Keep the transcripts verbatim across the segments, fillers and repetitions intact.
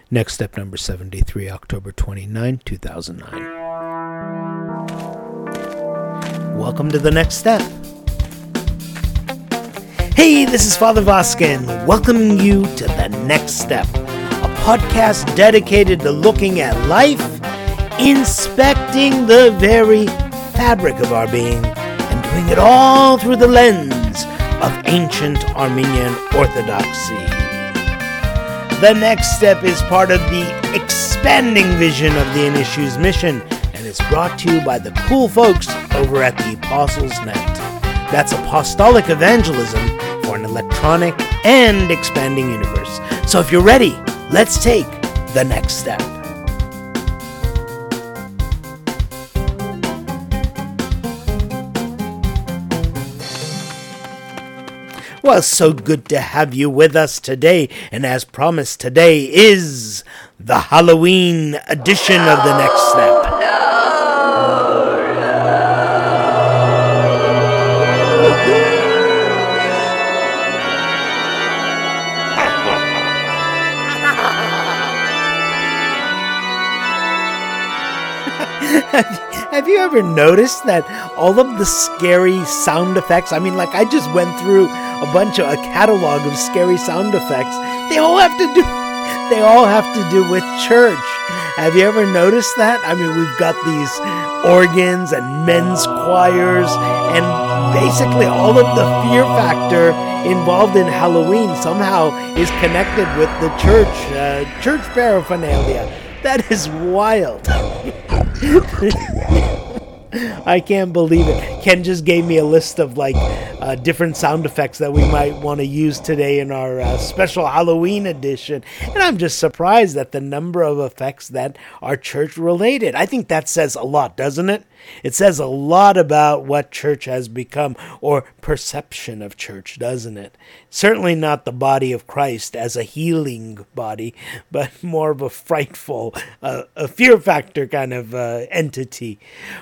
Next Step number seventy-three, October twenty-ninth, two thousand nine. Welcome to The Next Step. Hey, this is Father Voskin, welcoming you to The Next Step, a podcast dedicated to looking at life, inspecting the very fabric of our being, and doing it all through the lens of ancient Armenian Orthodoxy. The Next Step is part of the expanding vision of the Inishu's mission, and it's brought to you by the cool folks over at the Apostles Net. That's apostolic evangelism for an electronic and expanding universe. So if you're ready, let's take the next step. Well, so good to have you with us today, and as promised, today is the Halloween edition of The Next Step. No, Have you ever noticed that all of the scary sound effects, I mean, like I just went through a bunch of a catalog of scary sound effects, they all have to do they all have to do with church. Have you ever noticed that? I mean, we've got these organs and men's choirs, and basically all of the fear factor involved in Halloween somehow is connected with the church, uh, church paraphernalia. That is wild. I can't believe it. Ken just gave me a list of like uh, different sound effects that we might want to use today in our uh, special Halloween edition. And I'm just surprised at the number of effects that are church related. I think that says a lot, doesn't it? It says a lot about what church has become, or perception of church, doesn't it? Certainly not the body of Christ as a healing body, but more of a frightful, uh, a fear factor kind of uh, entity.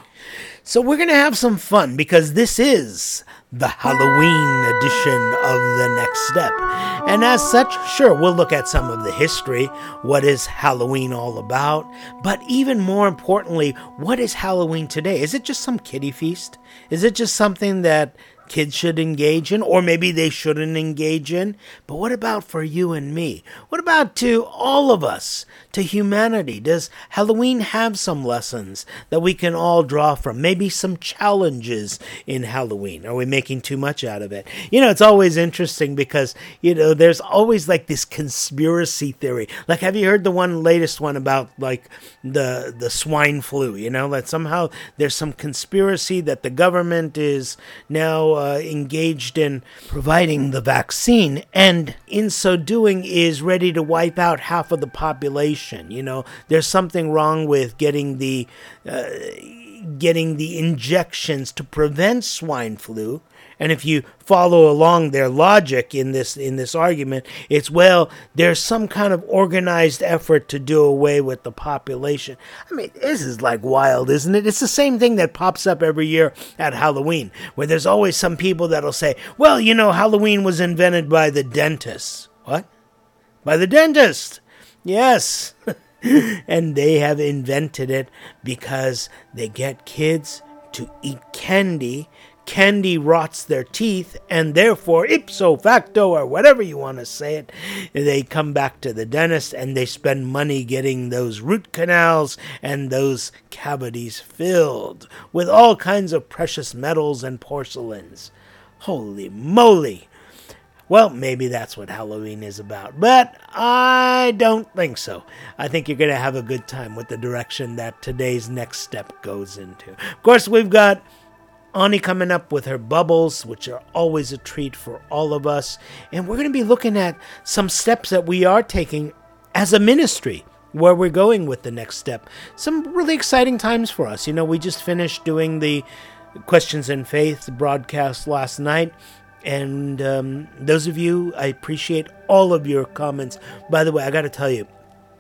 So we're going to have some fun because this is the Halloween edition of The Next Step. And as such, sure, we'll look at some of the history. What is Halloween all about? But even more importantly, what is Halloween today? Is it just some kiddie feast? Is it just something that kids should engage in, or maybe they shouldn't engage in? But what about for you and me? What about to all of us, to humanity? Does Halloween have some lessons that we can all draw from? Maybe some challenges in Halloween? Are we making too much out of it? You know, it's always interesting because, you know, there's always like this conspiracy theory. Like, have you heard the one latest one about like the the swine flu? You know, that somehow there's some conspiracy that the government is now Uh, engaged in providing the vaccine, and in so doing is ready to wipe out half of the population. You know, there's something wrong with getting the uh, getting the injections to prevent swine flu. And if you follow along their logic in this in this argument, it's, well, there's some kind of organized effort to do away with the population. I mean, this is like wild, isn't it? It's the same thing that pops up every year at Halloween, where there's always some people that'll say, well, you know, Halloween was invented by the dentist. What? By the dentist? Yes. And they have invented it because they get kids to eat candy. Candy rots their teeth, and therefore, ipso facto, or whatever you want to say it, they come back to the dentist and they spend money getting those root canals and those cavities filled with all kinds of precious metals and porcelains. Holy moly! Well, maybe that's what Halloween is about, but I don't think so. I think you're going to have a good time with the direction that today's next step goes into. Of course, we've got Ani coming up with her bubbles, which are always a treat for all of us. And we're going to be looking at some steps that we are taking as a ministry, where we're going with the next step. Some really exciting times for us. You know, we just finished doing the Questions in Faith broadcast last night. And um, those of you, I appreciate all of your comments. By the way, I got to tell you,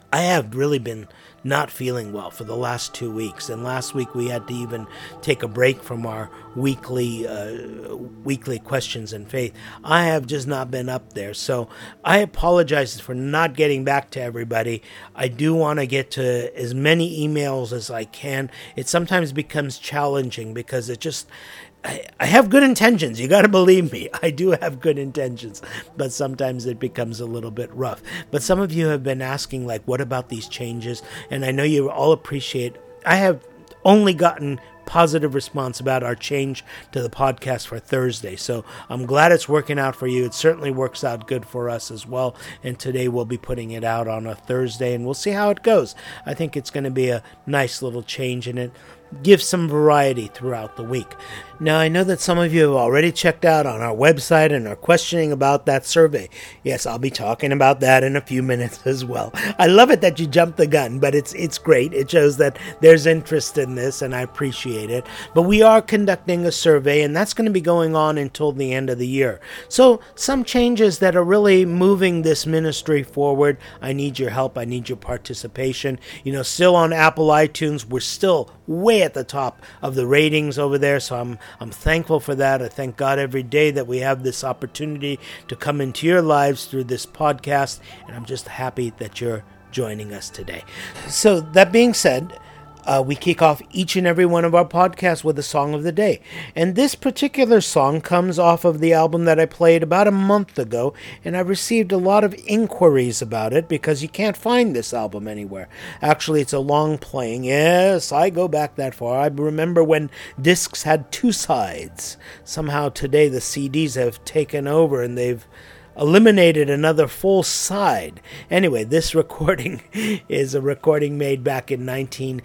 I have really been not feeling well for the last two weeks, and last week we had to even take a break from our weekly uh, weekly questions and faith. I have just not been up there, so I apologize for not getting back to everybody. I do want to get to as many emails as I can. It sometimes becomes challenging because it just I, I have good intentions. You got to believe me. I do have good intentions, but sometimes it becomes a little bit rough. But some of you have been asking, like, what about these changes? And I know you all appreciate. I have only gotten positive response about our change to the podcast for Thursday. So I'm glad it's working out for you. It certainly works out good for us as well. And today we'll be putting it out on a Thursday, and we'll see how it goes. I think it's going to be a nice little change, and it gives some variety throughout the week. Now, I know that some of you have already checked out on our website and are questioning about that survey. Yes, I'll be talking about that in a few minutes as well. I love it that you jumped the gun, but it's it's great. It shows that there's interest in this, and I appreciate it. But we are conducting a survey, and that's going to be going on until the end of the year. So some changes that are really moving this ministry forward. I need your help. I need your participation. You know, still on Apple iTunes, we're still way at the top of the ratings over there, so I'm I'm thankful for that. I thank God every day that we have this opportunity to come into your lives through this podcast, and I'm just happy that you're joining us today. So that being said, Uh, we kick off each and every one of our podcasts with a song of the day. And this particular song comes off of the album that I played about a month ago, and I received a lot of inquiries about it because you can't find this album anywhere. Actually, it's a long playing. Yes, I go back that far. I remember when discs had two sides. Somehow today the C Ds have taken over and they've eliminated another full side. Anyway, this recording is a recording made back in nineteen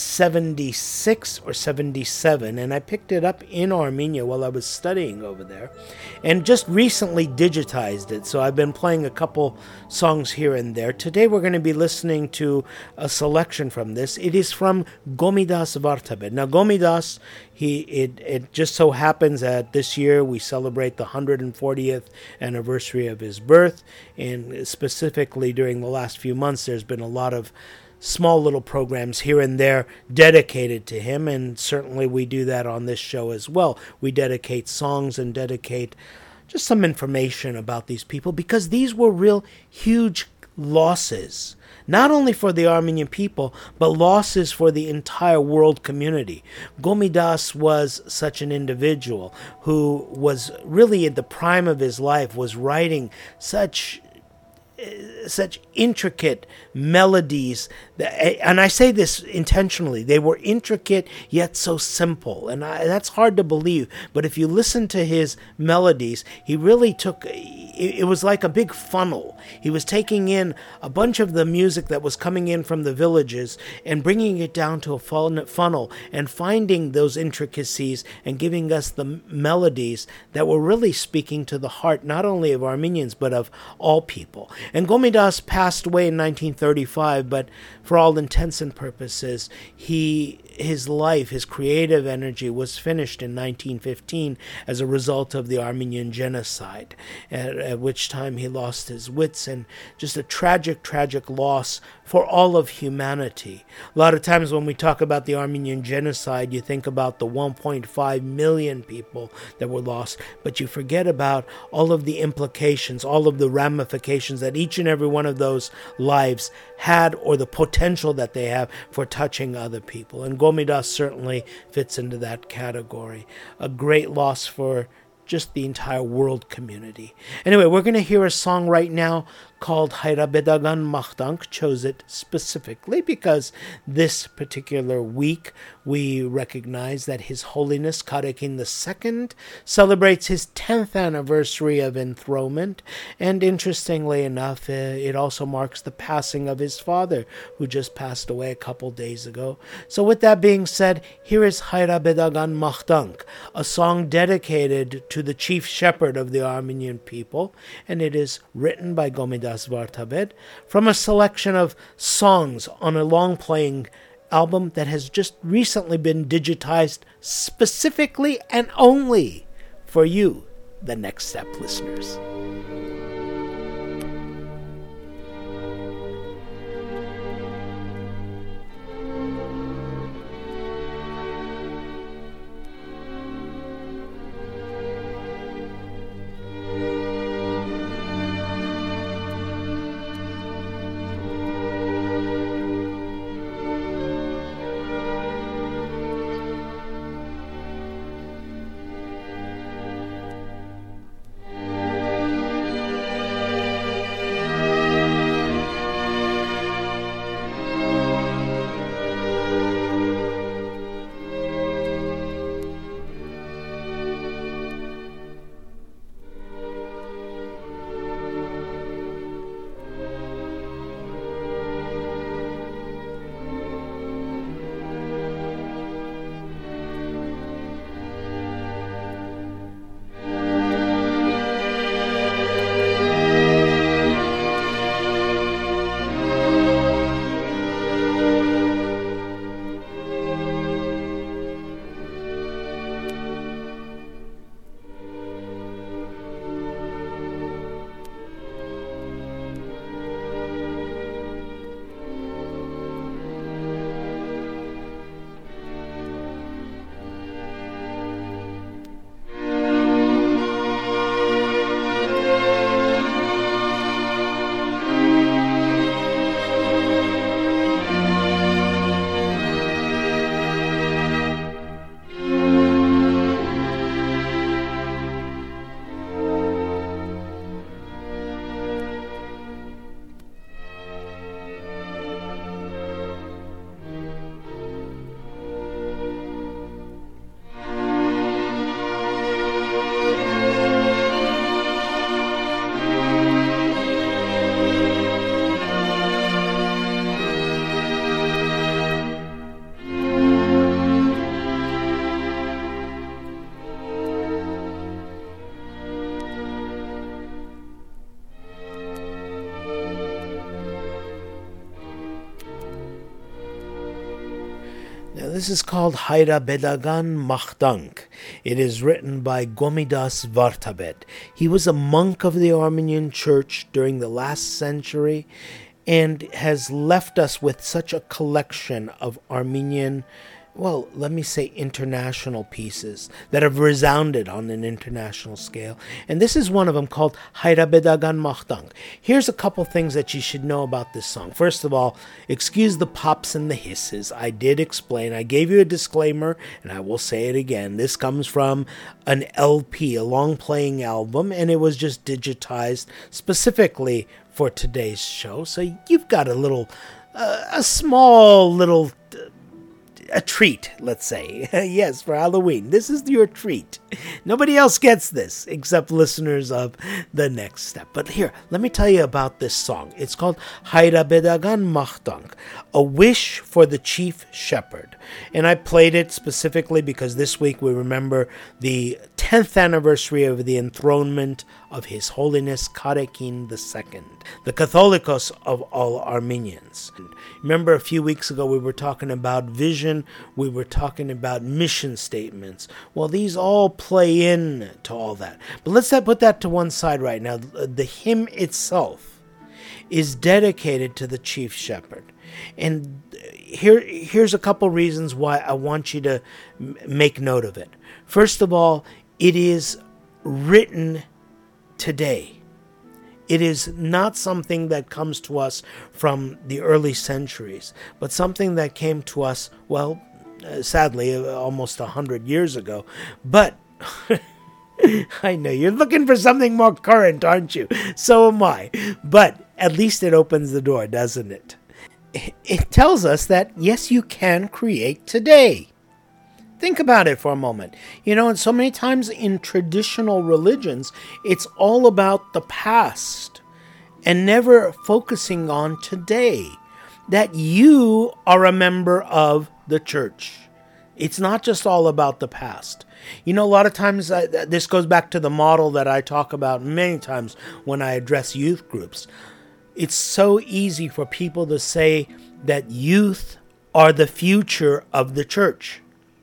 seventy-six or seventy-seven, and I picked it up in Armenia while I was studying over there, and just recently digitized it, so I've been playing a couple songs here and there. Today we're going to be listening to a selection from this. It is from Gomidas Vartabed. Now Gomidas, he it, it just so happens that this year we celebrate the one hundred fortieth anniversary of his birth, and specifically during the last few months there's been a lot of small little programs here and there dedicated to him, and certainly we do that on this show as well. We dedicate songs and dedicate just some information about these people, because these were real huge losses, not only for the Armenian people, but losses for the entire world community. Gomidas was such an individual who was really at the prime of his life, was writing such such intricate melodies, that, and I say this intentionally, they were intricate yet so simple, and I, that's hard to believe, but if you listen to his melodies, he really took, it, it was like a big funnel. He was taking in a bunch of the music that was coming in from the villages and bringing it down to a funnel and finding those intricacies and giving us the melodies that were really speaking to the heart, not only of Armenians, but of all people. And Gomidas passed away in nineteen thirty-five, but for all intents and purposes, he his life, his creative energy was finished in nineteen fifteen as a result of the Armenian genocide, at, at which time he lost his wits, and just a tragic, tragic loss for all of humanity. A lot of times when we talk about the Armenian genocide, you think about the one point five million people that were lost, but you forget about all of the implications, all of the ramifications that each and every one of those lives had, or the potential that they have for touching other people. And Gomidas certainly fits into that category. A great loss for just the entire world community. Anyway, we're going to hear a song right now called Hayrabedagan Mahdank. Chose it specifically because this particular week we recognize that His Holiness Karakin the Second celebrates his tenth anniversary of enthronement, and interestingly enough, it also marks the passing of his father, who just passed away a couple days ago. So with that being said, here is Hayrabedagan Mahdank, a song dedicated to the chief shepherd of the Armenian people, and it is written by Gomidas Vartabed from a selection of songs on a long-playing album that has just recently been digitized specifically and only for you, the Next Step listeners. Now, this is called Haira Bedagan Machtang. It is written by Gomidas Vartabed. He was a monk of the Armenian Church during the last century and has left us with such a collection of Armenian, well, let me say international pieces that have resounded on an international scale. And this is one of them called Haira Bedagan Machtang. Here's a couple things that you should know about this song. First of all, excuse the pops and the hisses. I did explain. I gave you a disclaimer, and I will say it again. This comes from an L P, a long-playing album, and it was just digitized specifically for today's show. So you've got a little, uh, a small little... Uh, A treat, let's say. Yes, for Halloween. This is your treat. Nobody else gets this except listeners of The Next Step. But here, let me tell you about this song. It's called Haira Bedagan Machtang, a wish for the chief shepherd. And I played it specifically because this week we remember the tenth anniversary of the enthronement of His Holiness Karekin the Second, the Catholicos of all Armenians. Remember a few weeks ago we were talking about vision, we were talking about mission statements. Well, these all play in to all that. But let's not put that to one side right now. The hymn itself is dedicated to the chief shepherd. And here, here's a couple reasons why I want you to m- make note of it. First of all, it is written today. It is not something that comes to us from the early centuries, but something that came to us, well, uh, sadly, uh, almost a hundred years ago. But I know you're looking for something more current, aren't you? So am I. But at least it opens the door, doesn't it? It tells us that, yes, you can create today. Think about it for a moment. You know, and so many times in traditional religions, it's all about the past and never focusing on today. That you are a member of the church. It's not just all about the past. You know, a lot of times, I, this goes back to the model that I talk about many times when I address youth groups. It's so easy for people to say that youth are the future of the church.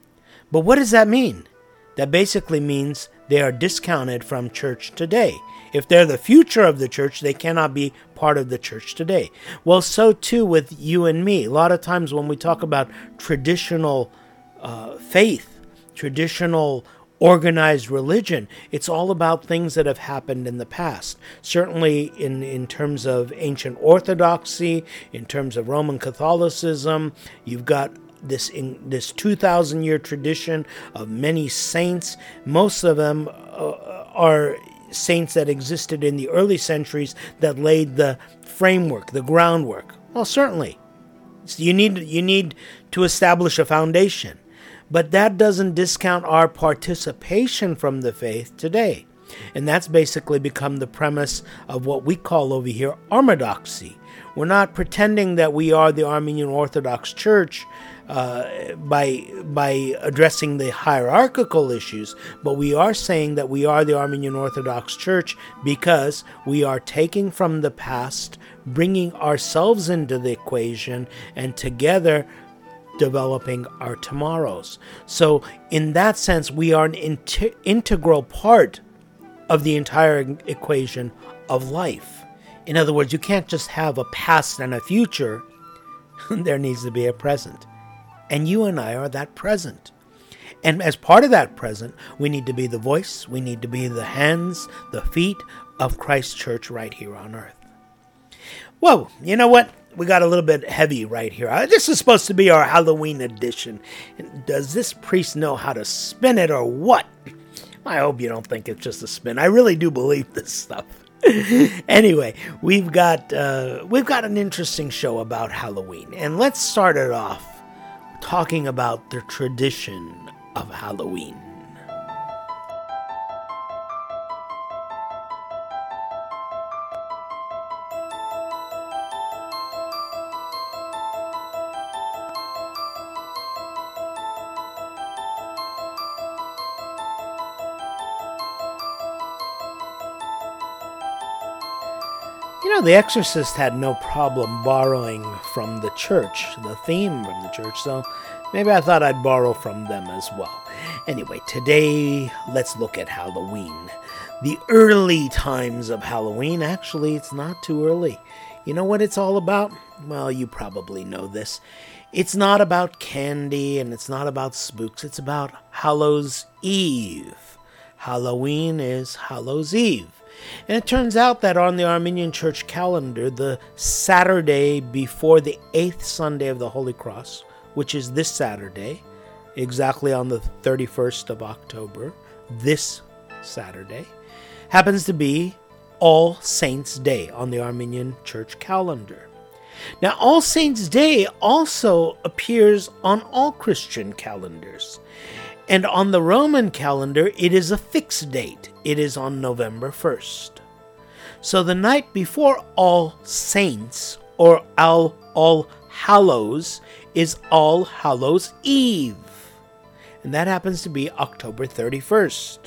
But what does that mean? That basically means they are discounted from church today. If they're the future of the church, they cannot be part of the church today. Well, so too with you and me. A lot of times when we talk about traditional uh, faith, traditional organized religion, it's all about things that have happened in the past. Certainly in, in terms of ancient orthodoxy, in terms of Roman Catholicism, you've got this in this two thousand year tradition of many saints. Most of them uh, are saints that existed in the early centuries that laid the framework, the groundwork. Well, certainly, so you need you need to establish a foundation, but that doesn't discount our participation from the faith today. And that's basically become the premise of what we call over here Armadoxy. We're not pretending that we are the Armenian Orthodox Church uh, by by addressing the hierarchical issues, but we are saying that we are the Armenian Orthodox Church because we are taking from the past, bringing ourselves into the equation, and together developing our tomorrows. So in that sense, we are an inter- integral part of the entire equation of life. In other words, you can't just have a past and a future. There needs to be a present. And you and I are that present. And as part of that present, we need to be the voice, we need to be the hands, the feet of Christ's church right here on earth. Whoa, you know what? We got a little bit heavy right here. Uh, This is supposed to be our Halloween edition. Does this priest know how to spin it or what? I hope you don't think it's just a spin. I really do believe this stuff. Anyway, we've got uh, we've got an interesting show about Halloween, and let's start it off talking about the tradition of Halloween. You know, The Exorcist had no problem borrowing from the church, the theme from the church, so maybe I thought I'd borrow from them as well. Anyway, today, let's look at Halloween. The early times of Halloween. Actually, it's not too early. You know what it's all about? Well, you probably know this. It's not about candy and it's not about spooks. It's about Hallows Eve. Halloween is Hallows Eve. And it turns out that on the Armenian Church calendar, the Saturday before the eighth Sunday of the Holy Cross, which is this Saturday, exactly on the thirty-first of October, this Saturday, happens to be All Saints' Day on the Armenian Church calendar. Now, All Saints' Day also appears on all Christian calendars. And on the Roman calendar, it is a fixed date. It is on November first. So the night before All Saints, or All, All Hallows, is All Hallows Eve. And that happens to be October thirty-first.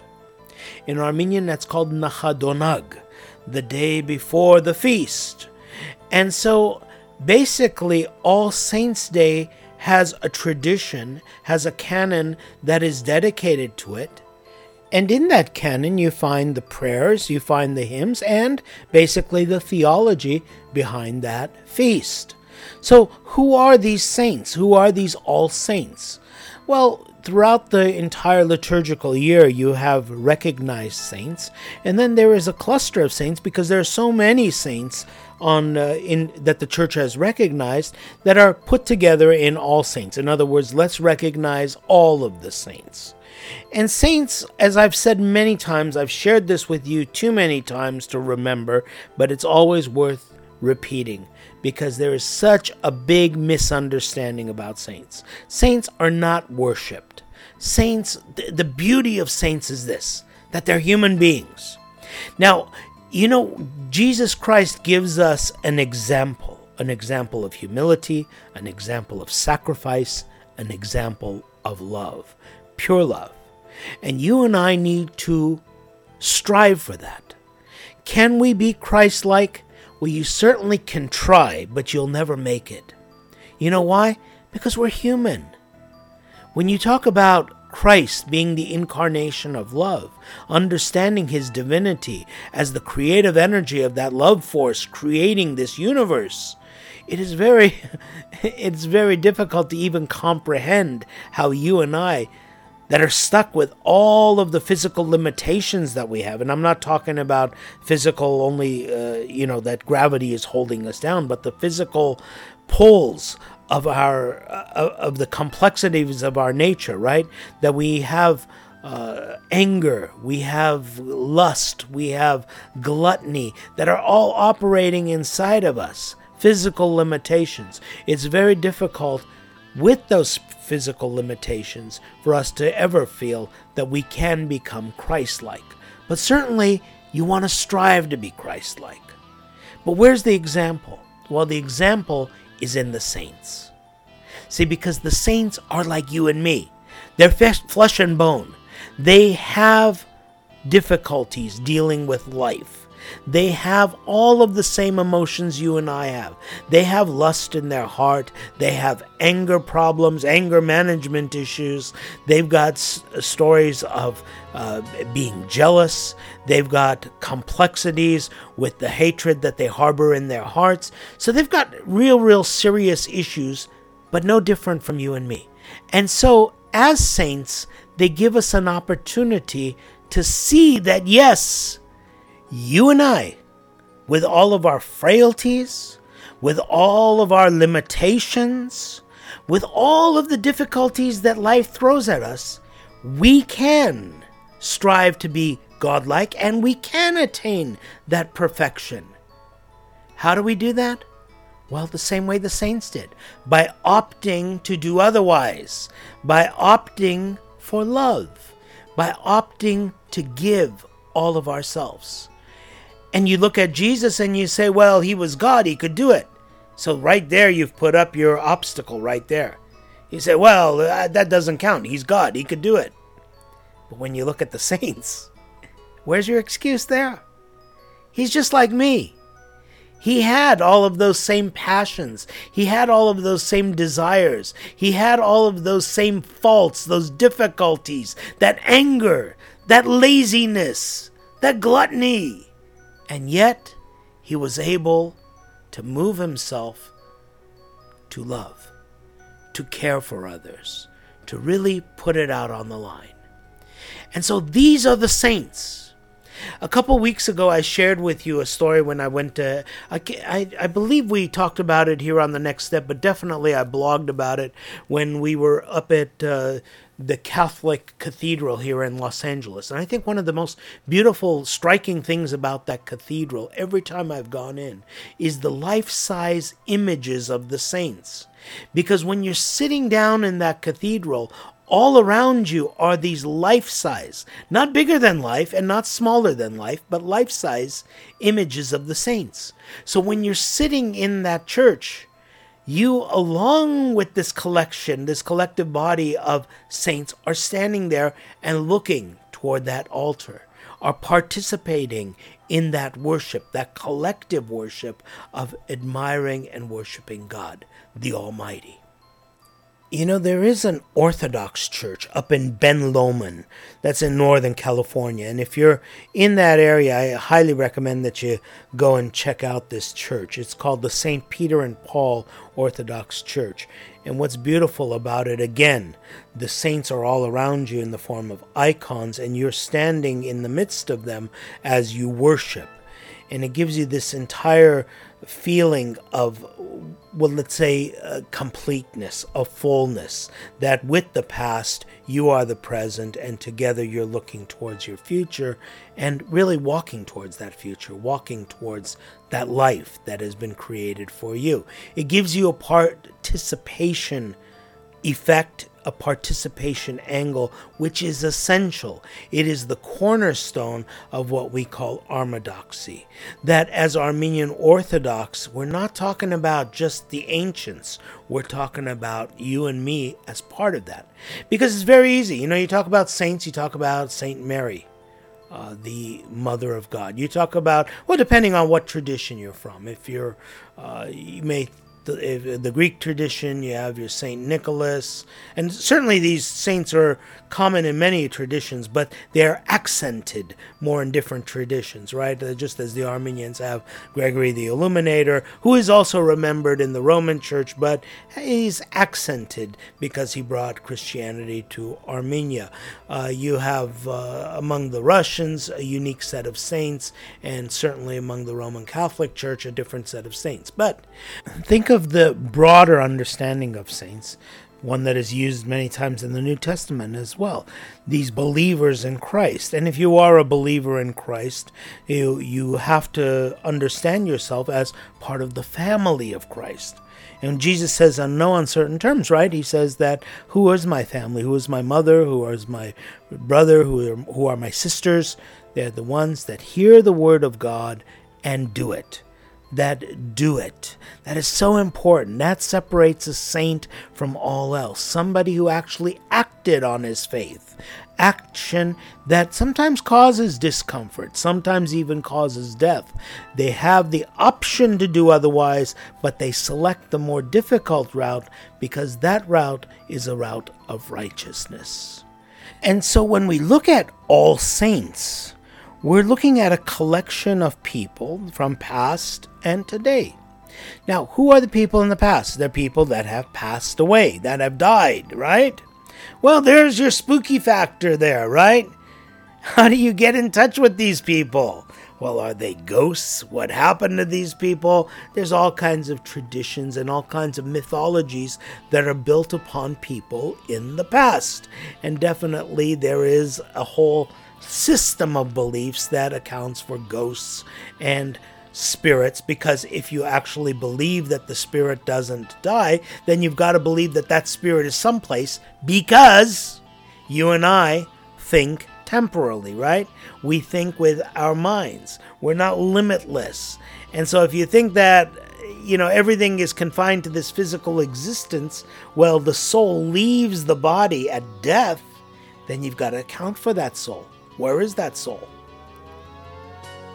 In Armenian, that's called Nachadonag, the day before the feast. And so, basically, All Saints' Day has a tradition, has a canon that is dedicated to it. And in that canon, you find the prayers, you find the hymns, and basically the theology behind that feast. So, who are these saints? Who are these All Saints? Well, throughout the entire liturgical year, you have recognized saints, and then there is a cluster of saints because there are so many saints on uh, in that the church has recognized that are put together in All Saints. In other words, let's recognize all of the saints. And saints, as I've said many times, I've shared this with you too many times to remember, but it's always worth repeating because there is such a big misunderstanding about saints. Saints are not worshipped. Saints, th- the beauty of saints is this, that they're human beings. Now, you know, Jesus Christ gives us an example, an example of humility, an example of sacrifice, an example of love, pure love. And you and I need to strive for that. Can we be Christ-like? Well, you certainly can try, but you'll never make it. You know why? Because we're human. When you talk about Christ being the incarnation of love, understanding his divinity as the creative energy of that love force creating this universe, it is very, it's very difficult to even comprehend how you and I, that are stuck with all of the physical limitations that we have, and I'm not talking about physical only, uh, you know, that gravity is holding us down, but the physical pulls of our uh, of the complexities of our nature, right? That we have uh, anger, we have lust, we have gluttony, that are all operating inside of us. Physical limitations. It's very difficult with those physical limitations for us to ever feel that we can become Christ-like. But certainly, you want to strive to be Christ-like. But where's the example? Well, the example is in the saints. See, because the saints are like you and me. They're flesh and bone. They have difficulties dealing with life. They have all of the same emotions you and I have. They have lust in their heart. They have anger problems, anger management issues. They've got s- stories of uh, being jealous. They've got complexities with the hatred that they harbor in their hearts. So they've got real, real serious issues, but no different from you and me. And so, as saints, they give us an opportunity to see that, yes, you and I, with all of our frailties, with all of our limitations, with all of the difficulties that life throws at us, we can strive to be godlike and we can attain that perfection. How do we do that? Well, the same way the saints did, by opting to do otherwise, by opting for love, by opting to give all of ourselves. And you look at Jesus and you say, well, he was God, he could do it. So right there, you've put up your obstacle right there. You say, well, uh, that doesn't count. He's God, he could do it. But when you look at the saints, where's your excuse there? He's just like me. He had all of those same passions. He had all of those same desires. He had all of those same faults, those difficulties, that anger, that laziness, that gluttony. And yet, he was able to move himself to love, to care for others, to really put it out on the line. And so these are the saints. A couple weeks ago, I shared with you a story when I went to, I, I, I believe we talked about it here on The Next Step, but definitely I blogged about it when we were up at uh, the Catholic Cathedral here in Los Angeles. And I think one of the most beautiful, striking things about that cathedral, every time I've gone in, is the life-size images of the saints. Because when you're sitting down in that cathedral, all around you are these life-size, not bigger than life and not smaller than life, but life-size images of the saints. So when you're sitting in that church, you, along with this collection, this collective body of saints, are standing there and looking toward that altar, are participating in that worship, that collective worship of admiring and worshiping God, the Almighty. You know, there is an Orthodox church up in Ben Lomond that's in Northern California. And if you're in that area, I highly recommend that you go and check out this church. It's called the Saint Peter and Paul Orthodox Church. And what's beautiful about it, again, the saints are all around you in the form of icons, and you're standing in the midst of them as you worship. And it gives you this entire feeling of, well, let's say, uh, completeness, of fullness, that with the past, you are the present, and together you're looking towards your future, and really walking towards that future, walking towards that life that has been created for you. It gives you a participation effect, a participation angle, which is essential. It is the cornerstone of what we call Armadoxy. That as Armenian Orthodox, we're not talking about just the ancients. We're talking about you and me as part of that. Because it's very easy. You know, you talk about saints, you talk about Saint Mary, uh, the Mother of God. You talk about, well, depending on what tradition you're from. If you're, uh, you may The, the Greek tradition, you have your Saint Nicholas, and certainly these saints are common in many traditions, but they're accented more in different traditions, right? Just as the Armenians have Gregory the Illuminator, who is also remembered in the Roman Church, but he's accented because he brought Christianity to Armenia. Uh, you have uh, among the Russians a unique set of saints, and certainly among the Roman Catholic Church a different set of saints. But think of the broader understanding of saints, one that is used many times in the New Testament as well. These believers in Christ. And if you are a believer in Christ, you, you have to understand yourself as part of the family of Christ. And Jesus says on no uncertain terms, right? He says that, who is my family? Who is my mother? Who is my brother? Who are, who are my sisters? They're the ones that hear the word of God and do it. That do it. That is so important. That separates a saint from all else. Somebody who actually acted on his faith. Action that sometimes causes discomfort, sometimes even causes death. They have the option to do otherwise, but they select the more difficult route because that route is a route of righteousness. And so when we look at all saints, we're looking at a collection of people from past and today. Now, who are the people in the past? They're people that have passed away, that have died, right? Well, there's your spooky factor there, right? How do you get in touch with these people? Well, are they ghosts? What happened to these people? There's all kinds of traditions and all kinds of mythologies that are built upon people in the past. And definitely there is a whole system of beliefs that accounts for ghosts and spirits, because if you actually believe that the spirit doesn't die, then you've got to believe that that spirit is someplace, because you and I think temporally, right? We think with our minds. We're not limitless. And so if you think that, you know, everything is confined to this physical existence, well, the soul leaves the body at death, then you've got to account for that soul. Where is that soul?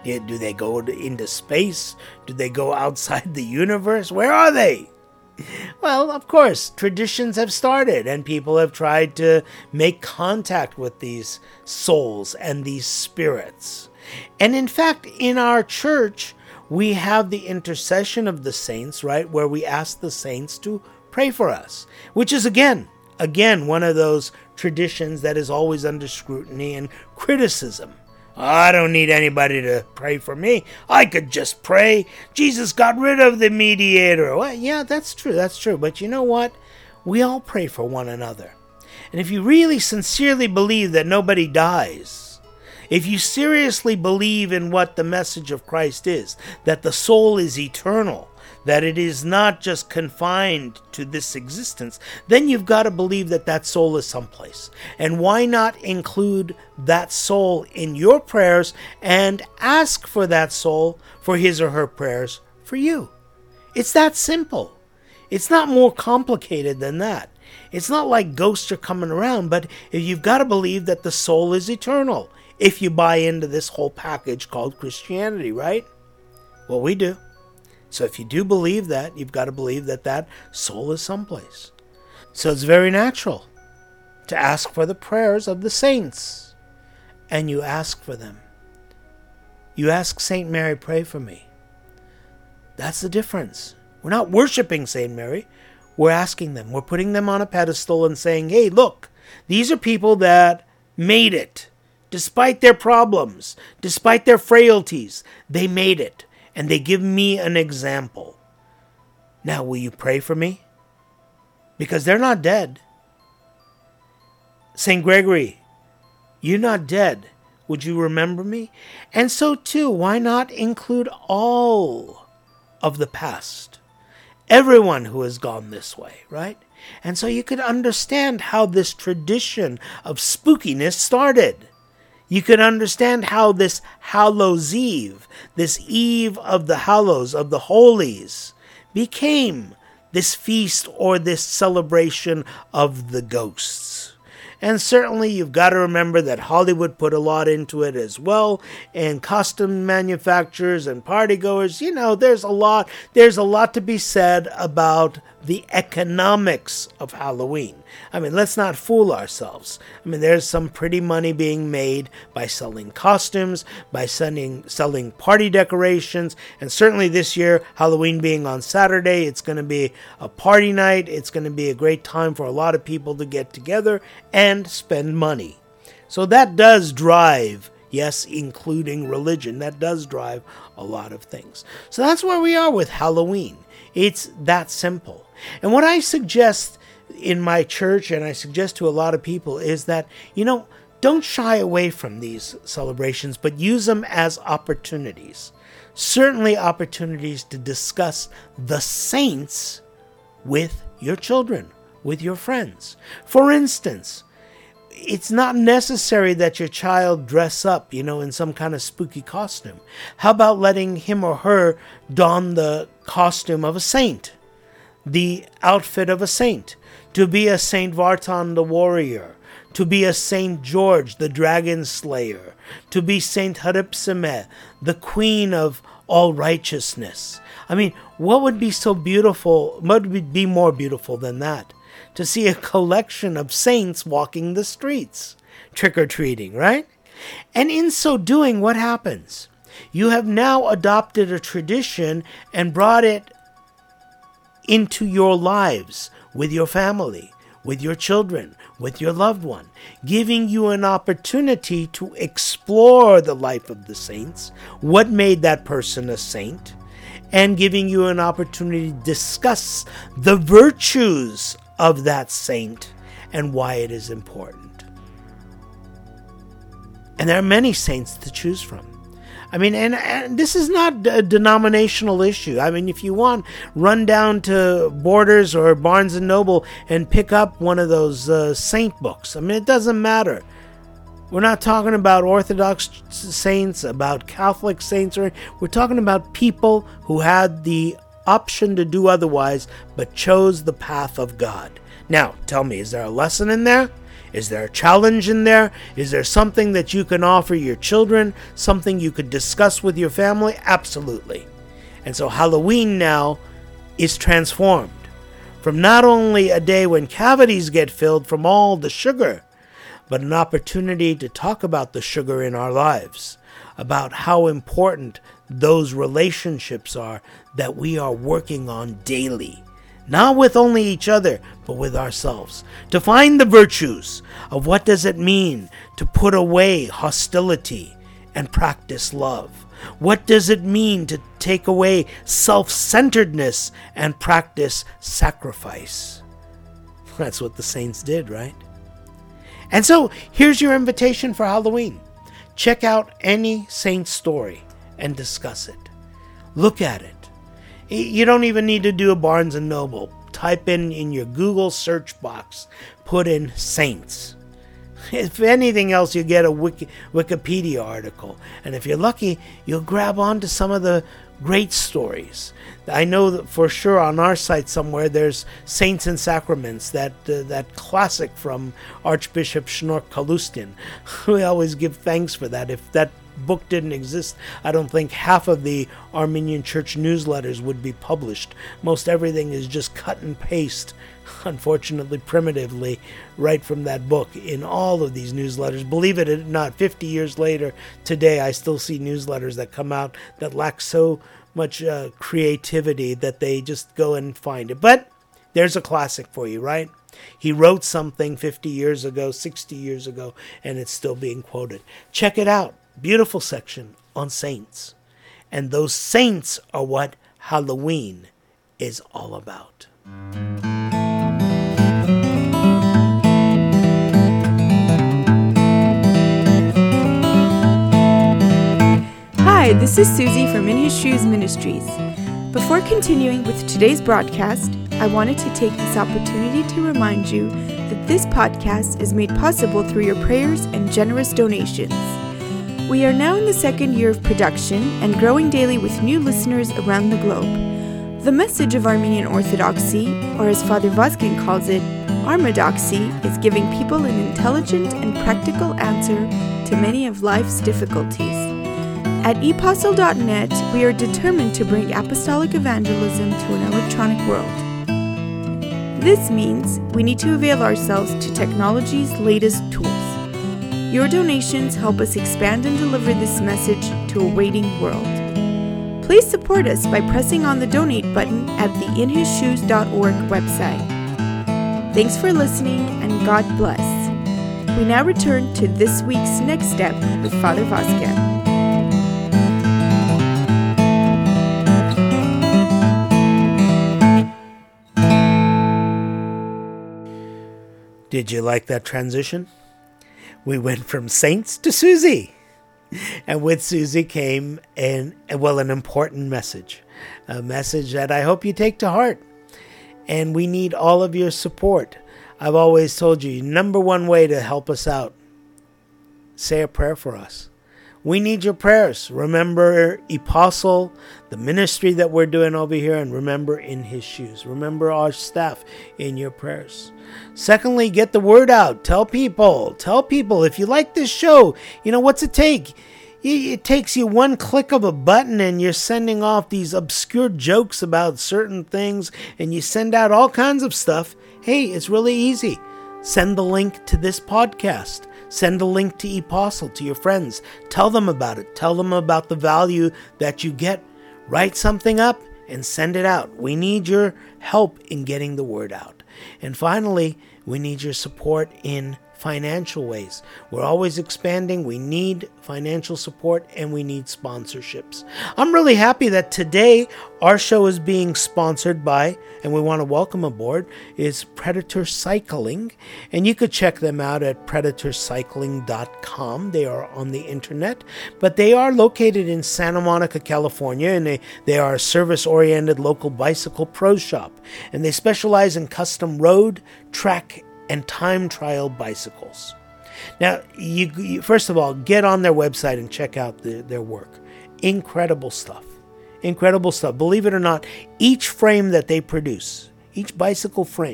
Do they go into space? Do they go outside the universe? Where are they? Well, of course, traditions have started and people have tried to make contact with these souls and these spirits. And in fact, in our church, we have the intercession of the saints, right, where we ask the saints to pray for us, which is, again, again, one of those traditions that is always under scrutiny and criticism. I don't need anybody to pray for me. I could just pray. Jesus got rid of the mediator. Well, yeah, that's true. That's true. But you know what? We all pray for one another. And if you really sincerely believe that nobody dies, if you seriously believe in what the message of Christ is, that the soul is eternal, that it is not just confined to this existence, then you've got to believe that that soul is someplace. And why not include that soul in your prayers and ask for that soul for his or her prayers for you? It's that simple. It's not more complicated than that. It's not like ghosts are coming around, but you've got to believe that the soul is eternal if you buy into this whole package called Christianity, right? Well, we do. So if you do believe that, you've got to believe that that soul is someplace. So it's very natural to ask for the prayers of the saints. And you ask for them. You ask Saint Mary, pray for me. That's the difference. We're not worshiping Saint Mary. We're asking them. We're putting them on a pedestal and saying, hey, look, these are people that made it. Despite their problems, despite their frailties, they made it. And they give me an example. Now, will you pray for me? Because they're not dead. Saint Gregory, you're not dead. Would you remember me? And so too, why not include all of the past? Everyone who has gone this way, right? And so you could understand how this tradition of spookiness started. You can understand how this Hallows Eve, this Eve of the Hallows, of the Holies, became this feast or this celebration of the ghosts. And certainly you've got to remember that Hollywood put a lot into it as well, and costume manufacturers and partygoers. You know, there's a lot, there's a lot to be said about the economics of Halloween. I mean, let's not fool ourselves. I mean, there's some pretty money being made by selling costumes, by sending, selling party decorations, and certainly this year, Halloween being on Saturday, it's going to be a party night. It's going to be a great time for a lot of people to get together and spend money. So that does drive, yes, including religion, that does drive a lot of things. So that's where we are with Halloween. It's that simple. And what I suggest in my church, and I suggest to a lot of people, is that, you know, don't shy away from these celebrations, but use them as opportunities. Certainly opportunities to discuss the saints with your children, with your friends. For instance, it's not necessary that your child dress up, you know, in some kind of spooky costume. How about letting him or her don the costume of a saint, the outfit of a saint, to be a Saint Vartan the warrior, to be a Saint George the dragon slayer, to be Saint Haripsime, the queen of all righteousness. I mean, what would be so beautiful, what would be more beautiful than that? To see a collection of saints walking the streets, trick-or-treating, right? And in so doing, what happens? You have now adopted a tradition and brought it into your lives, with your family, with your children, with your loved one, giving you an opportunity to explore the life of the saints, what made that person a saint, and giving you an opportunity to discuss the virtues of that saint and why it is important. And there are many saints to choose from. I mean, and, and this is not a denominational issue. I mean, if you want, run down to Borders or Barnes and Noble and pick up one of those uh, saint books. I mean, it doesn't matter. We're not talking about Orthodox saints, about Catholic saints, or we're talking about people who had the option to do otherwise, but chose the path of God. Now, tell me, is there a lesson in there? Is there a challenge in there? Is there something that you can offer your children? Something you could discuss with your family? Absolutely. And so Halloween now is transformed from not only a day when cavities get filled from all the sugar, but an opportunity to talk about the sugar in our lives, about how important those relationships are that we are working on daily, not with only each other, but with ourselves, to find the virtues of what does it mean to put away hostility and practice love. What does it mean to take away self-centeredness and practice sacrifice? That's what the saints did, right? And so here's your invitation for Halloween. Check out any saint story and discuss it. Look at it. You don't even need to do a Barnes and Noble. Type in in your Google search box, put in saints. If anything else, you get a Wiki, Wikipedia article. And if you're lucky, you'll grab onto some of the great stories. I know that for sure on our site somewhere there's Saints and Sacraments, that uh, that classic from Archbishop Shneur Kalustyan. We always give thanks for that. If that book didn't exist, I don't think half of the Armenian Church newsletters would be published. Most everything is just cut and paste, unfortunately primitively, right from that book in all of these newsletters. Believe it or not, fifty years later today, I still see newsletters that come out that lack so much uh, creativity that they just go and find it. But there's a classic for you, right? He wrote something fifty years ago, sixty years ago, and it's still being quoted. Check it out. Beautiful section on saints. And those saints are what Halloween is all about. Hi, this is Susie from In His Shoes Ministries. Before continuing with today's broadcast, I wanted to take this opportunity to remind you that this podcast is made possible through your prayers and generous donations. We are now in the second year of production and growing daily with new listeners around the globe. The message of Armenian Orthodoxy, or as Father Vazgen calls it, Armadoxy, is giving people an intelligent and practical answer to many of life's difficulties. At e postle dot net, we are determined to bring apostolic evangelism to an electronic world. This means we need to avail ourselves to technology's latest tools. Your donations help us expand and deliver this message to a waiting world. Please support us by pressing on the donate button at the in his shoes dot org website. Thanks for listening, and God bless. We now return to this week's Next Step with Father Vazgen. Did you like that transition? We went from saints to Susie. And with Susie came an, well, an important message. A message that I hope you take to heart. And we need all of your support. I've always told you, number one way to help us out, say a prayer for us. We need your prayers. Remember Apostle, the ministry that we're doing over here, and remember In His Shoes. Remember our staff in your prayers. Secondly, get the word out. Tell people. Tell people if you like this show, you know, what's it take? It takes you one click of a button and you're sending off these obscure jokes about certain things and you send out all kinds of stuff. Hey, it's really easy. Send the link to this podcast. Send a link to Apostle to your friends. Tell them about it. Tell them about the value that you get. Write something up and send it out. We need your help in getting the word out. And finally, we need your support in financial ways. We're always expanding. We need financial support and we need sponsorships. I'm really happy that today our show is being sponsored by, and we want to welcome aboard, is Predator Cycling. And you could check them out at predator cycling dot com. They are on the internet, but they are located in Santa Monica, California, and they, they are a service-oriented local bicycle pro shop. And they specialize in custom road, track, and time trial bicycles. Now, you, you first of all, get on their website and check out the, their work. Incredible stuff. Incredible stuff. Believe it or not, each frame that they produce, each bicycle frame,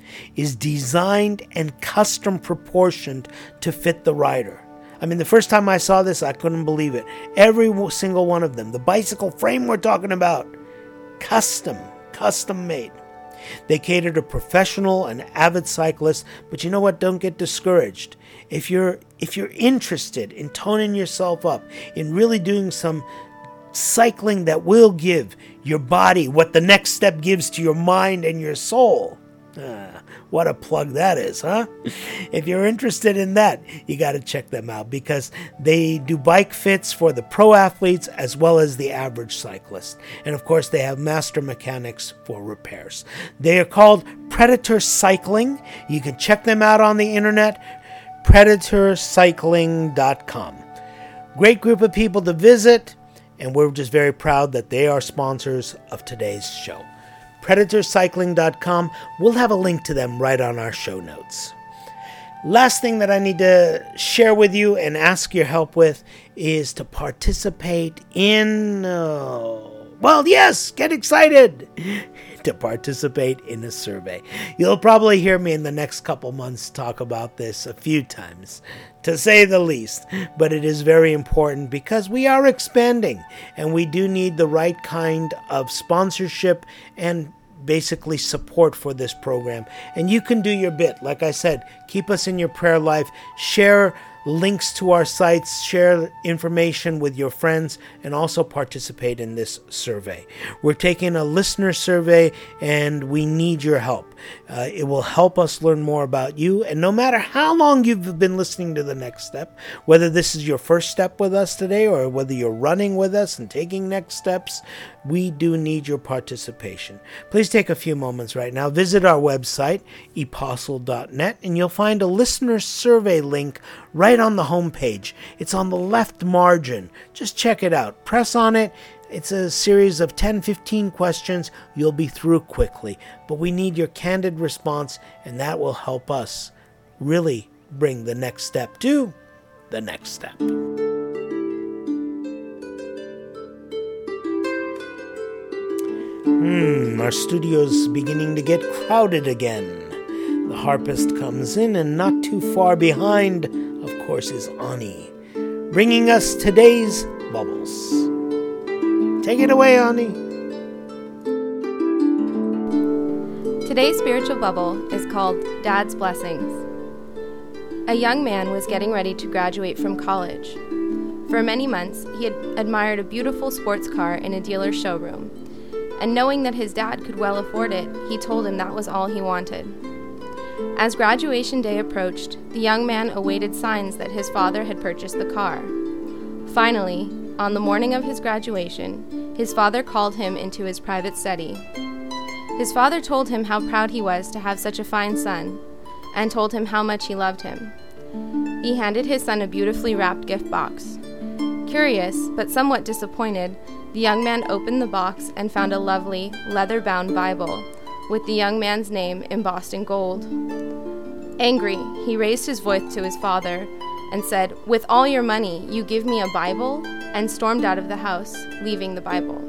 is designed and custom proportioned to fit the rider. I mean, the first time I saw this, I couldn't believe it. Every single one of them, the bicycle frame we're talking about, custom, custom made. They cater to professional and avid cyclists, but you know what? Don't get discouraged. If you're if you're interested in toning yourself up, in really doing some cycling that will give your body what the next step gives to your mind and your soul. Ah, what a plug that is, huh? If you're interested in that, you got to check them out because they do bike fits for the pro athletes as well as the average cyclist. And of course, they have master mechanics for repairs. They are called Predator Cycling. You can check them out on the internet, predator cycling dot com. Great group of people to visit, and we're just very proud that they are sponsors of today's show. predator cycling dot com. We'll have a link to them right on our show notes. Last thing that I need to share with you and ask your help with is to participate in, uh, well, yes, get excited to participate in a survey. You'll probably hear me in the next couple months talk about this a few times, to say the least, but it is very important because we are expanding and we do need the right kind of sponsorship and basically support for this program. And you can do your bit. Like I said, keep us in your prayer life, share links to our sites, share information with your friends, and also participate in this survey. We're taking a listener survey and we need your help. Uh, it will help us learn more about you, and no matter how long you've been listening to The Next Step, whether this is your first step with us today or whether you're running with us and taking next steps, we do need your participation. Please take a few moments right now. Visit our website, apostle dot net, and you'll find a listener survey link right on the home page. It's on the left margin. Just check it out. Press on it. It's a series of ten, fifteen questions. You'll be through quickly. But we need your candid response, and that will help us really bring the next step to the next step. Hmm, our studio's beginning to get crowded again. The harpist comes in, and not too far behind, of course, is Ani, bringing us today's bubbles. Take it away, Ani. Today's spiritual bubble is called Dad's Blessings. A young man was getting ready to graduate from college. For many months, he had admired a beautiful sports car in a dealer's showroom, and knowing that his dad could well afford it, he told him that was all he wanted. As graduation day approached, the young man awaited signs that his father had purchased the car. Finally, on the morning of his graduation, his father called him into his private study. His father told him how proud he was to have such a fine son, and told him how much he loved him. He handed his son a beautifully wrapped gift box. Curious, but somewhat disappointed, the young man opened the box and found a lovely, leather-bound Bible with the young man's name embossed in gold. Angry, he raised his voice to his father and said, "With all your money, you give me a Bible?" and stormed out of the house, leaving the Bible.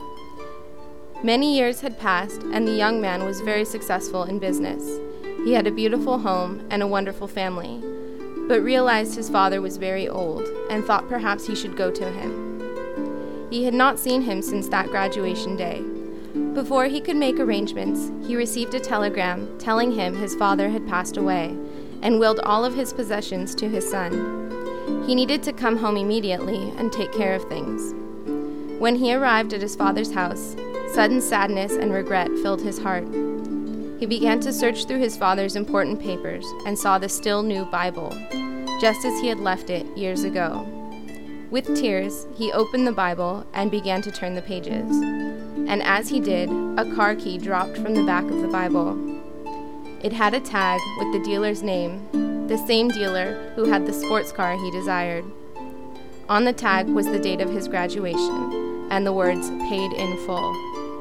Many years had passed, and the young man was very successful in business. He had a beautiful home and a wonderful family, but realized his father was very old and thought perhaps he should go to him. He had not seen him since that graduation day. Before he could make arrangements, he received a telegram telling him his father had passed away and willed all of his possessions to his son. He needed to come home immediately and take care of things. When he arrived at his father's house, sudden sadness and regret filled his heart. He began to search through his father's important papers and saw the still new Bible, just as he had left it years ago. With tears, he opened the Bible and began to turn the pages. And as he did, a car key dropped from the back of the Bible. It had a tag with the dealer's name, the same dealer who had the sports car he desired. On the tag was the date of his graduation and the words, "Paid in full."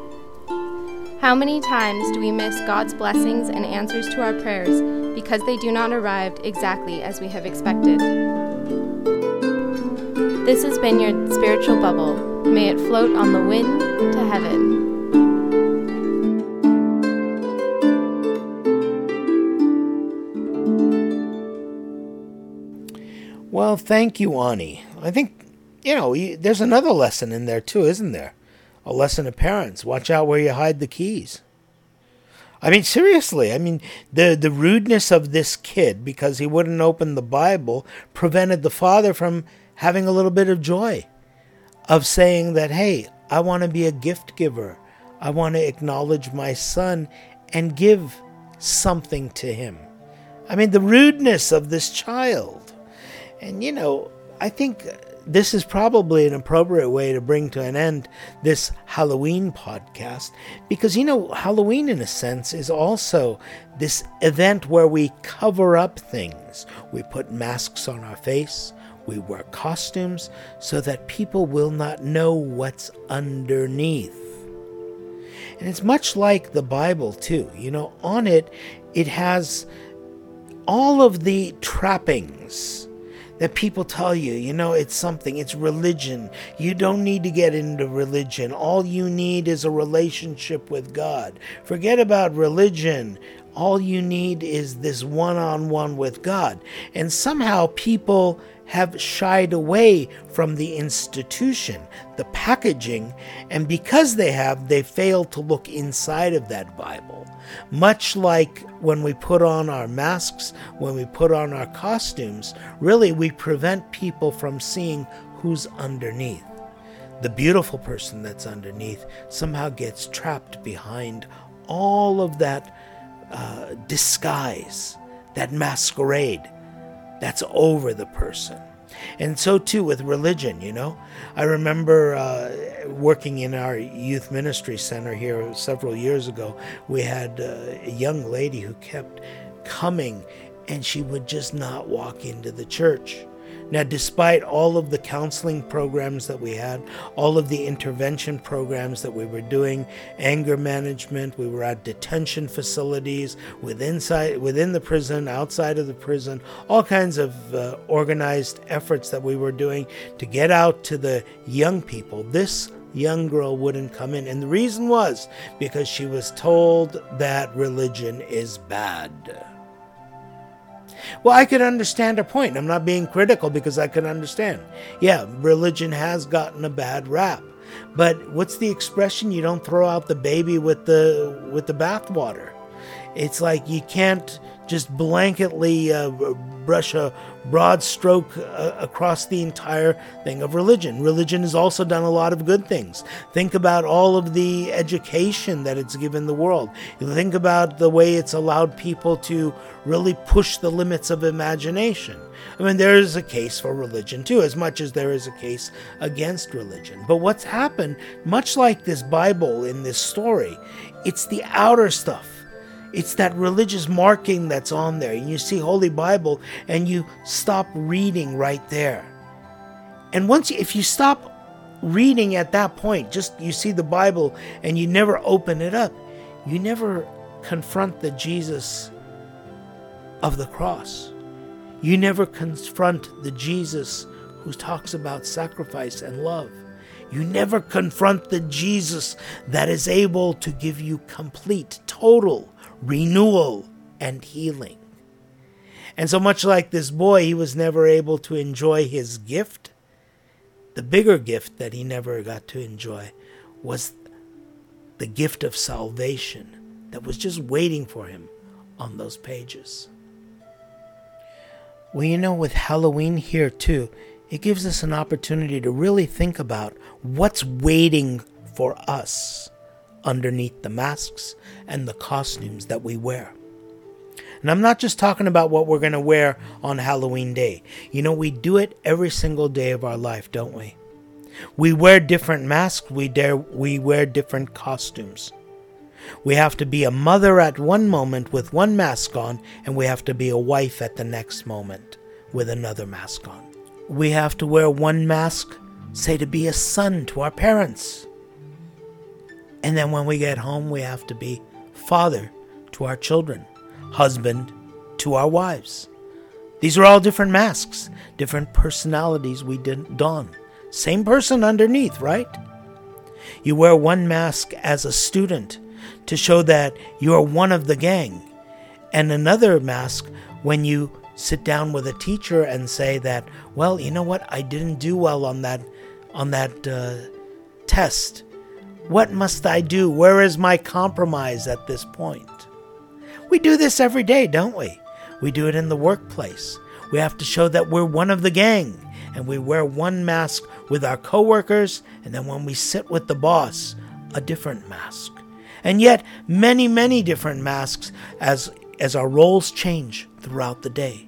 How many times do we miss God's blessings and answers to our prayers because they do not arrive exactly as we have expected? This has been your spiritual bubble. May it float on the wind to heaven. Well, thank you, Ani. I think, you know, there's another lesson in there too, isn't there? A lesson to parents. Watch out where you hide the keys. I mean, seriously, I mean, the, the rudeness of this kid, because he wouldn't open the Bible, prevented the father from having a little bit of joy, of saying that, hey, I want to be a gift giver. I want to acknowledge my son and give something to him. I mean, the rudeness of this child. And, you know, I think this is probably an appropriate way to bring to an end this Halloween podcast, because, you know, Halloween, in a sense, is also this event where we cover up things. We put masks on our face. We wear costumes so that people will not know what's underneath. And it's much like the Bible, too. You know, on it, it has all of the trappings that people tell you, you know, it's something, it's religion. You don't need to get into religion. All you need is a relationship with God. Forget about religion. All you need is this one-on-one with God. And somehow people have shied away from the institution, the packaging, and because they have, they fail to look inside of that Bible. Much like when we put on our masks, when we put on our costumes, really we prevent people from seeing who's underneath. The beautiful person that's underneath somehow gets trapped behind all of that uh, disguise, that masquerade that's over the person. And so too with religion, you know. I remember uh, working in our youth ministry center here several years ago. We had uh, a young lady who kept coming, and she would just not walk into the church. Now, despite all of the counseling programs that we had, all of the intervention programs that we were doing, anger management, we were at detention facilities, within, within the prison, outside of the prison, all kinds of uh, organized efforts that we were doing to get out to the young people. This young girl wouldn't come in. And the reason was because she was told that religion is bad. Well, I could understand her point. I'm not being critical because I can understand. Yeah, religion has gotten a bad rap. But what's the expression? You don't throw out the baby with the with the bathwater. It's like you can't just blanketly uh, brush a broad stroke uh, across the entire thing of religion. Religion has also done a lot of good things. Think about all of the education that it's given the world. You think about the way it's allowed people to really push the limits of imagination. I mean, there is a case for religion too, as much as there is a case against religion. But what's happened, much like this Bible in this story, it's the outer stuff. It's that religious marking that's on there. And you see Holy Bible and you stop reading right there. And once, you, if you stop reading at that point, just you see the Bible and you never open it up, you never confront the Jesus of the cross. You never confront the Jesus who talks about sacrifice and love. You never confront the Jesus that is able to give you complete, total renewal and healing. And so much like this boy, he was never able to enjoy his gift. The bigger gift that he never got to enjoy was the gift of salvation that was just waiting for him on those pages. Well, you know, with Halloween here too, it gives us an opportunity to really think about what's waiting for us underneath the masks and the costumes that we wear. And I'm not just talking about what we're going to wear on Halloween Day. You know, we do it every single day of our life, don't we? We wear different masks, we dare we wear different costumes. We have to be a mother at one moment with one mask on, and we have to be a wife at the next moment with another mask on. We have to wear one mask, say, to be a son to our parents. And then when we get home, we have to be father to our children, husband to our wives. These are all different masks, different personalities we don. Same person underneath, right? You wear one mask as a student to show that you are one of the gang, and another mask when you sit down with a teacher and say that, well, you know what, I didn't do well on that on that uh, test. What must I do? Where is my compromise at this point? We do this every day, don't we? We do it in the workplace. We have to show that we're one of the gang, and we wear one mask with our coworkers, and then when we sit with the boss, a different mask. And yet, many, many different masks as, as our roles change throughout the day.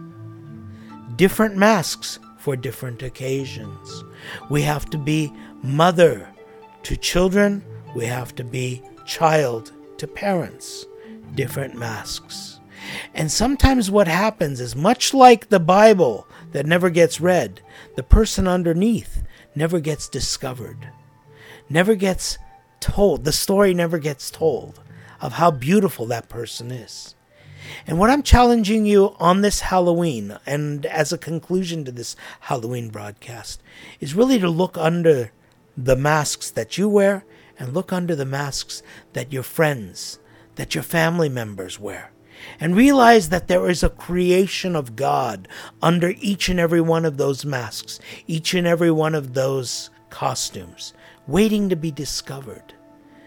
Different masks for different occasions. We have to be mother to children. We have to be child to parents. Different masks. And sometimes what happens is, much like the Bible that never gets read, the person underneath never gets discovered, never gets told. The story never gets told of how beautiful that person is. And what I'm challenging you on this Halloween, and as a conclusion to this Halloween broadcast, is really to look under the masks that you wear and look under the masks that your friends, that your family members wear. And realize that there is a creation of God under each and every one of those masks, each and every one of those costumes, waiting to be discovered.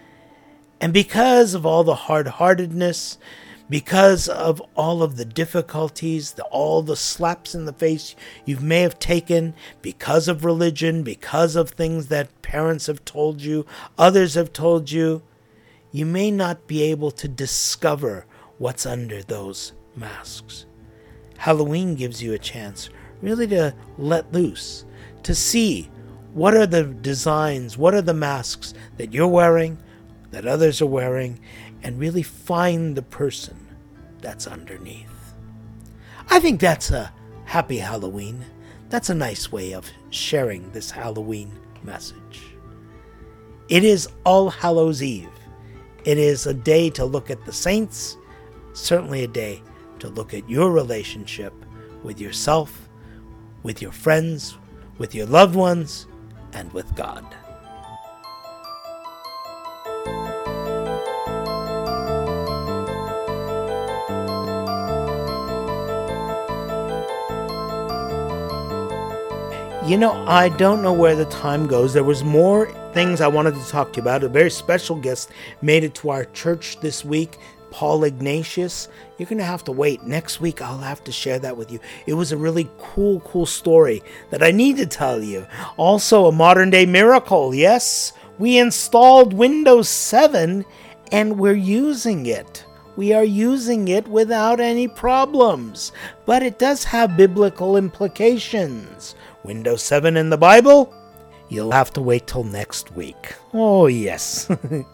And because of all the hard-heartedness, because of all of the difficulties, the, all the slaps in the face you may have taken because of religion, because of things that parents have told you, others have told you, you may not be able to discover what's under those masks. Halloween gives you a chance really to let loose, to see what are the designs, what are the masks that you're wearing, that others are wearing, and really find the person that's underneath. I think that's a happy Halloween. That's a nice way of sharing this Halloween message. It is All Hallows Eve. It is a day to look at the saints, certainly a day to look at your relationship with yourself, with your friends, with your loved ones, and with God. You know, I don't know where the time goes. There was more things I wanted to talk to you about. A very special guest made it to our church this week, Paul Ignatius. You're going to have to wait. Next week, I'll have to share that with you. It was a really cool, cool story that I need to tell you. Also, a modern-day miracle. Yes, we installed Windows seven, and we're using it. We are using it without any problems. But it does have biblical implications. Windows seven in the Bible? You'll have to wait till next week. Oh, yes.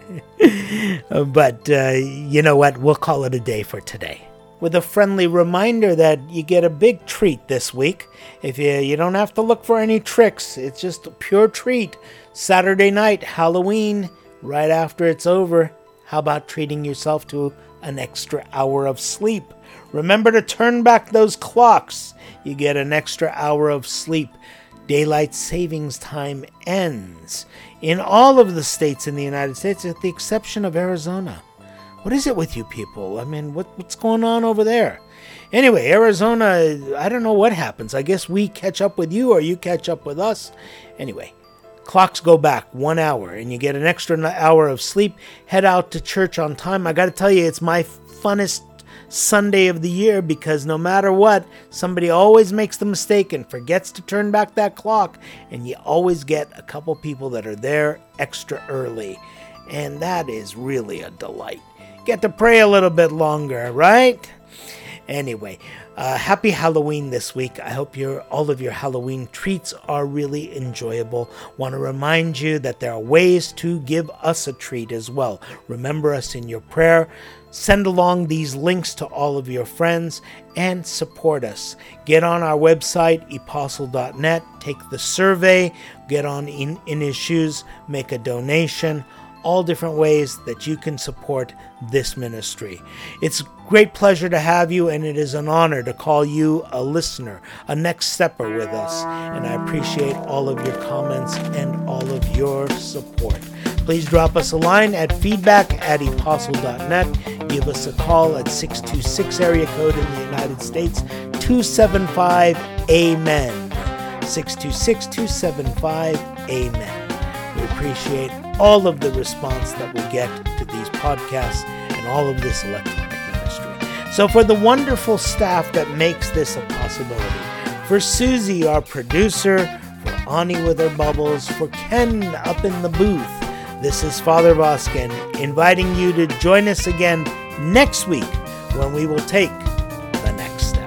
But uh, you know what? We'll call it a day for today. With a friendly reminder that you get a big treat this week. If you, you don't have to look for any tricks. It's just a pure treat. Saturday night, Halloween, right after it's over. How about treating yourself to an extra hour of sleep? Remember to turn back those clocks. You get an extra hour of sleep. Daylight savings time ends in all of the states in the United States, with the exception of Arizona. What is it with you people? I mean, what, what's going on over there? Anyway, Arizona, I don't know what happens. I guess we catch up with you or you catch up with us. Anyway, clocks go back one hour and you get an extra hour of sleep. Head out to church on time. I got to tell you, it's my funnest Sunday of the year, because no matter what, somebody always makes the mistake and forgets to turn back that clock, and you always get a couple people that are there extra early, and that is really a delight. Get to pray a little bit longer, right? Anyway, uh, happy Halloween this week. I hope your all of your Halloween treats are really enjoyable. Want to remind you that there are ways to give us a treat as well. Remember us in your prayer. Send along these links to all of your friends and support us. Get on our website, apostle dot net, take the survey, get on in, in His Shoes, make a donation. All different ways that you can support this ministry. It's a great pleasure to have you, and it is an honor to call you a listener, a next stepper with us. And I appreciate all of your comments and all of your support. Please drop us a line at feedback at apostle dot net. Give us a call at six two six area code in the United States, two seven five, AMEN. six two six, two seven five, AMEN. We appreciate all of the response that we get to these podcasts and all of this electronic ministry. So for the wonderful staff that makes this a possibility, for Susie, our producer, for Ani with her bubbles, for Ken up in the booth, this is Father Vosken inviting you to join us again next week when we will take the next step.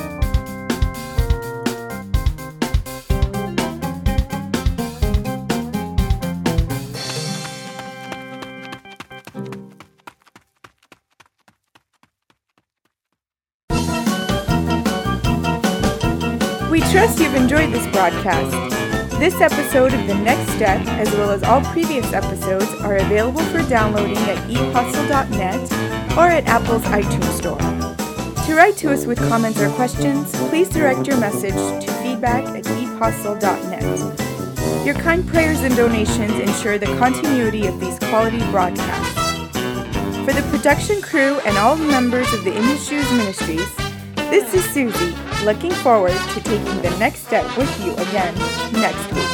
We trust you've enjoyed this broadcast. This episode of The Next Step, as well as all previous episodes, are available for downloading at apostle dot net or at Apple's iTunes Store. To write to us with comments or questions, please direct your message to feedback at apostle dot net. Your kind prayers and donations ensure the continuity of these quality broadcasts. For the production crew and all the members of the In His Shoes Ministries, this is Susie, looking forward to taking the next step with you again next week.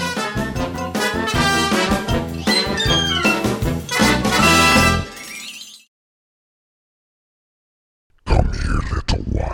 Come here, little one.